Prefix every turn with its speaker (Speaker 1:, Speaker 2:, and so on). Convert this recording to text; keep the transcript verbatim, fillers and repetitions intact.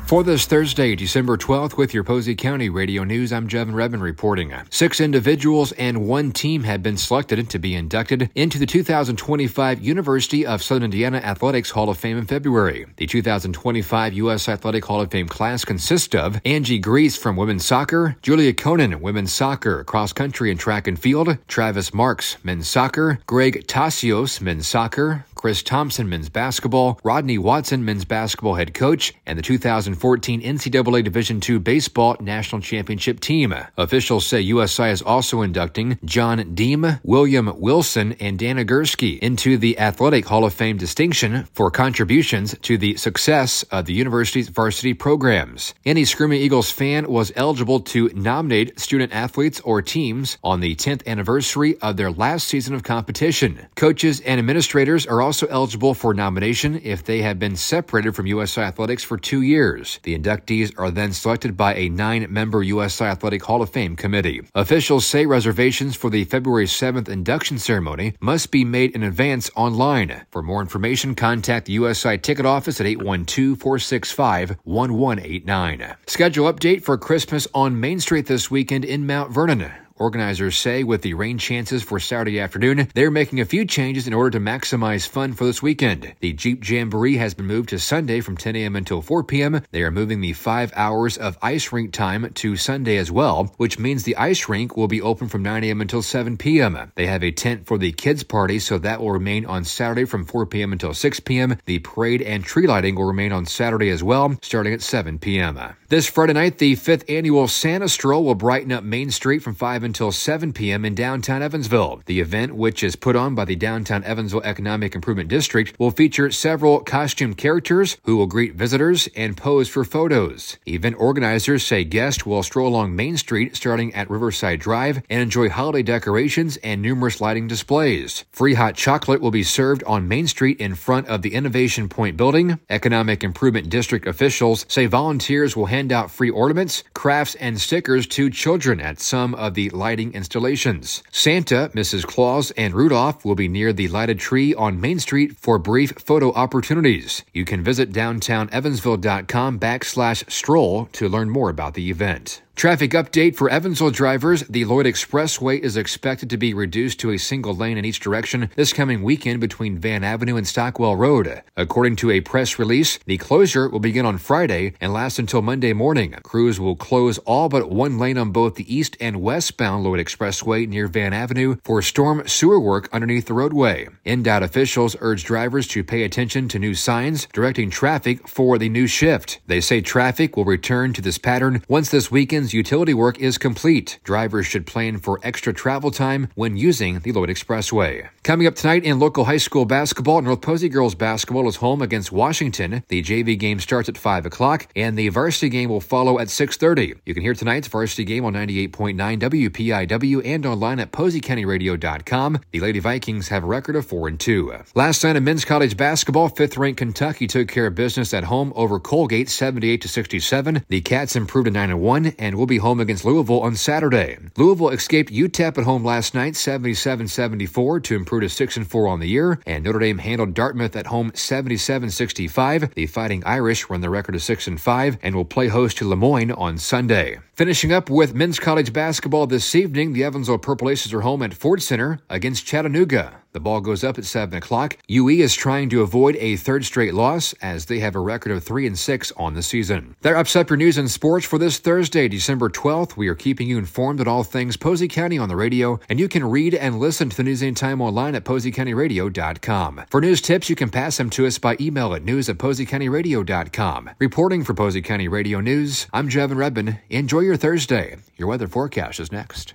Speaker 1: For this Thursday, December twelfth, with your Posey County Radio News, I'm Jevin Redmond reporting. Six individuals and one team have been selected to be inducted into the two thousand twenty-five University of Southern Indiana Athletics Hall of Fame in February. The two thousand twenty-five U S Athletic Hall of Fame class consists of Angie Grease from women's soccer, Julia Conan, women's soccer, cross country and track and field, Travis Marks, men's soccer, Greg Tassios, men's soccer, Chris Thompson, men's basketball, Rodney Watson, men's basketball head coach, and the two thousand fourteen N C double A Division two Baseball National Championship team. Officials say U S I is also inducting John Deem, William Wilson, and Dana Gursky into the Athletic Hall of Fame distinction for contributions to the success of the university's varsity programs. Any Screaming Eagles fan was eligible to nominate student athletes or teams on the tenth anniversary of their last season of competition. Coaches and administrators are also eligible for nomination if they have been separated from U S I Athletics for two years. The inductees are then selected by a nine-member U S I Athletic Hall of Fame committee. Officials say reservations for the February seventh induction ceremony must be made in advance online. For more information, contact the U S I ticket office at eight one two, four six five, one one eight nine. Schedule update for Christmas on Main Street this weekend in Mount Vernon. Organizers say with the rain chances for Saturday afternoon, they're making a few changes in order to maximize fun for this weekend. The Jeep Jamboree has been moved to Sunday from ten a.m. until four p.m. They are moving the five hours of ice rink time to Sunday as well, which means the ice rink will be open from nine a.m. until seven p.m. They have a tent for the kids' party, so that will remain on Saturday from four p.m. until six p.m. The parade and tree lighting will remain on Saturday as well, starting at seven p.m. This Friday night, the fifth annual Santa Stroll will brighten up Main Street from five until seven p.m. in downtown Evansville. The event, which is put on by the Downtown Evansville Economic Improvement District, will feature several costume characters who will greet visitors and pose for photos. Event organizers say guests will stroll along Main Street starting at Riverside Drive and enjoy holiday decorations and numerous lighting displays. Free hot chocolate will be served on Main Street in front of the Innovation Point building. Economic Improvement District officials say volunteers will hand out free ornaments, crafts, and stickers to children at some of the lighting installations. Santa, Missus Claus, and Rudolph will be near the lighted tree on Main Street for brief photo opportunities. You can visit downtownevansville.com backslash stroll to learn more about the event. Traffic update for Evansville drivers. The Lloyd Expressway is expected to be reduced to a single lane in each direction this coming weekend between Van Avenue and Stockwell Road. According to a press release, the closure will begin on Friday and last until Monday morning. Crews will close all but one lane on both the east and westbound Lloyd Expressway near Van Avenue for storm sewer work underneath the roadway. N D O T officials urge drivers to pay attention to new signs directing traffic for the new shift. They say traffic will return to this pattern once this weekend's utility work is complete. Drivers should plan for extra travel time when using the Lloyd Expressway. Coming up tonight in local high school basketball, North Posey girls basketball is home against Washington. The J V game starts at five o'clock, and the varsity game will follow at six thirty. You can hear tonight's varsity game on ninety-eight point nine W P I W and online at posey county radio dot com. The Lady Vikings have a record of four and two. Last night in men's college basketball, fifth-ranked Kentucky took care of business at home over Colgate seventy-eight to sixty-seven. The Cats improved to nine and one and will be home against Louisville on Saturday. Louisville escaped U T E P at home last night seventy-seven seventy-four to improve to six and four on the year, and Notre Dame handled Dartmouth at home seventy-seven sixty-five. The Fighting Irish run the record of six and five and will play host to Le Moyne on Sunday. Finishing up with men's college basketball this evening, the Evansville Purple Aces are home at Ford Center against Chattanooga. The ball goes up at seven o'clock. U E is trying to avoid a third straight loss as they have a record of three and six on the season. That wraps up your news and sports for this Thursday, December twelfth. We are keeping you informed on all things Posey County on the radio, and you can read and listen to the news anytime online at posey county radio dot com. For news tips, you can pass them to us by email at news at posey county radio dot com. Reporting for Posey County Radio News, I'm Jevin Redmond. Enjoy your Thursday. Your weather forecast is next.